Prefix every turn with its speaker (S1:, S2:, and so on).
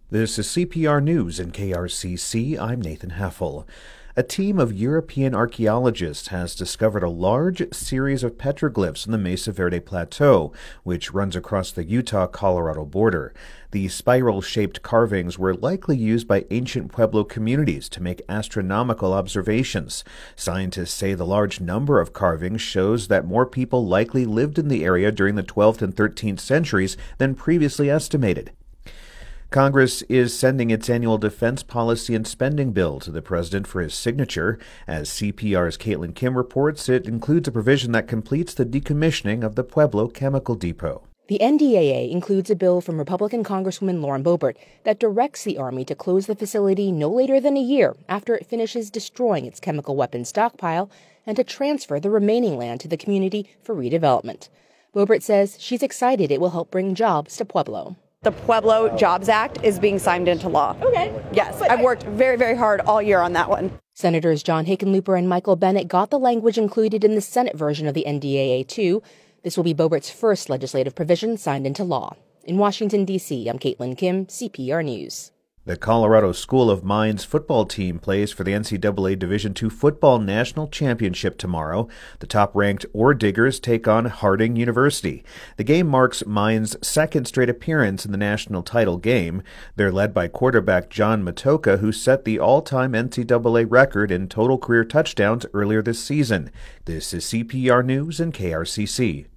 S1: This is CPR News in KRCC. I'm Nathan Heffel. A team of European archaeologists has discovered a large series of petroglyphs in the Mesa Verde Plateau, which runs across the Utah-Colorado border. The spiral-shaped carvings were likely used by ancient Pueblo communities to make astronomical observations. Scientists say the large number of carvings shows that more people likely lived in the area during the 12th and 13th centuries than previously estimated. Congress is sending its annual defense policy and spending bill to the president for his signature. As CPR's Caitlin Kim reports, it includes a provision that completes the decommissioning of the Pueblo Chemical Depot.
S2: The NDAA includes a bill from Republican Congresswoman Lauren Boebert that directs the Army to close the facility no later than a year after it finishes destroying its chemical weapons stockpile and to transfer the remaining land to the community for redevelopment. Boebert says she's excited it will help bring jobs to Pueblo.
S3: The Pueblo Jobs Act is being signed into law.
S2: Okay.
S3: Yes, I've worked very, very hard all year on that one.
S2: Senators John Hickenlooper and Michael Bennet got the language included in the Senate version of the NDAA, too. This will be Boebert's first legislative provision signed into law. In Washington, D.C., I'm Caitlin Kim, CPR News.
S1: The Colorado School of Mines football team plays for the NCAA Division II Football National Championship tomorrow. The top-ranked Ore Diggers take on Harding University. The game marks Mines' second straight appearance in the national title game. They're led by quarterback John Matoka, who set the all-time NCAA record in total career touchdowns earlier this season. This is CPR News and KRCC.